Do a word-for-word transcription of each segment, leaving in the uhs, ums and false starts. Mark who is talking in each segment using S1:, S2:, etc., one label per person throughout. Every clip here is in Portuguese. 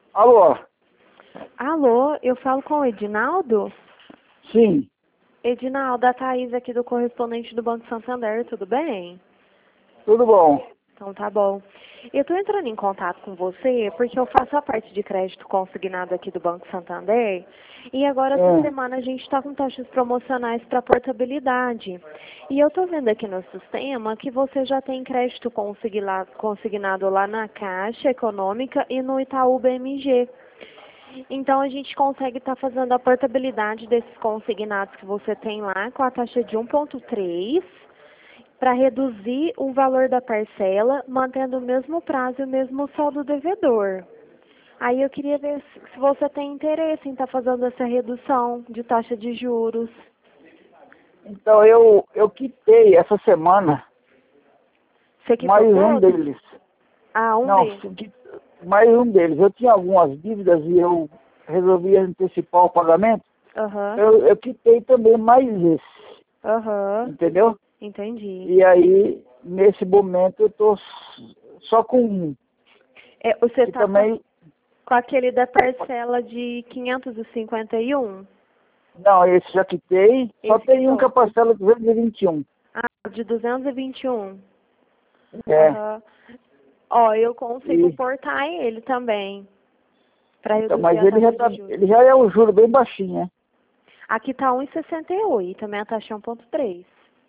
S1: Alô?
S2: Alô, eu falo com o Edinaldo?
S1: Sim,
S2: Edinaldo, a Thaís aqui do correspondente do Banco Santander, tudo bem?
S1: tudo bom.
S2: Então tá bom. Eu tô entrando em contato com você porque eu faço a parte de crédito consignado aqui do Banco Santander e agora essa
S1: É.
S2: semana a gente está com taxas promocionais para portabilidade. E eu tô vendo aqui no sistema que você já tem crédito consignado, consignado lá na Caixa Econômica e no Itaú B M G. Então a gente consegue estar fazendo a portabilidade desses consignados que você tem lá com a taxa de um ponto três para reduzir o valor da parcela, mantendo o mesmo prazo e o mesmo saldo devedor. Aí eu queria ver se se você tem interesse em estar fazendo essa redução de taxa de juros.
S1: Então eu, eu quitei essa semana
S2: Você quitou
S1: mais um
S2: todos?
S1: deles.
S2: Ah, um
S1: Não,
S2: deles.
S1: qui- mais um deles. Eu tinha algumas dívidas e eu resolvi antecipar o pagamento.
S2: Aham,
S1: Eu, eu quitei também mais esse,
S2: aham,
S1: entendeu?
S2: entendi.
S1: E aí, nesse momento, eu tô s- só com um.
S2: É, você
S1: E
S2: está com,
S1: também,
S2: com aquele da parcela de quinhentos e cinquenta e um?
S1: não, esse já quitei. Só
S2: Esse
S1: tem um que é
S2: quitou.
S1: a parcela duzentos e vinte e um.
S2: Ah, de duzentos e vinte e um.
S1: É.
S2: Aham. Ó, eu consigo
S1: E,
S2: portar ele também, para
S1: então,
S2: reduzir
S1: mas
S2: a
S1: ele já,
S2: taxa
S1: tá,
S2: de juros.
S1: ele já é um juro bem baixinho, né?
S2: Aqui tá um e sessenta e oito, também a taxa é um ponto três.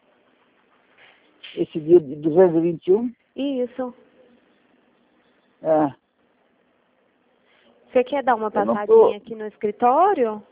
S1: Esse dia de duzentos e vinte e um.
S2: Isso.
S1: É.
S2: Você quer dar uma
S1: Eu não
S2: passadinha
S1: tô.
S2: aqui no escritório?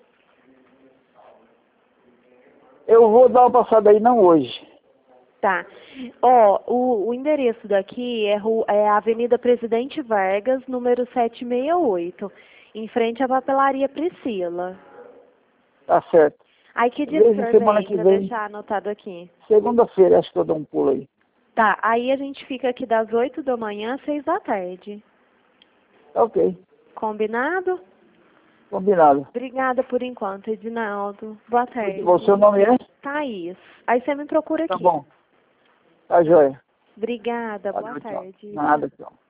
S1: Eu vou dar uma passada aí, não hoje.
S2: Tá. Ó, o, o endereço daqui é, ru- é a Avenida Presidente Vargas, número setecentos e sessenta e oito, em frente à papelaria Priscila.
S1: Tá certo.
S2: Aí que dia que o
S1: Veja
S2: senhor
S1: semana
S2: vem
S1: que
S2: para
S1: vem,
S2: deixar anotado aqui?
S1: segunda-feira, acho que eu dou um pulo aí.
S2: Tá, aí a gente fica aqui das oito da manhã às seis da tarde.
S1: Tá ok.
S2: Combinado?
S1: Combinado.
S2: Obrigada por enquanto, Edinaldo. Boa
S1: O seu
S2: tarde.
S1: nome é?
S2: Thaís. Aí você me procura
S1: Tá
S2: aqui.
S1: bom. Tá joia.
S2: Obrigada, boa
S1: Valeu, tchau.
S2: tarde.
S1: Nada, tchau.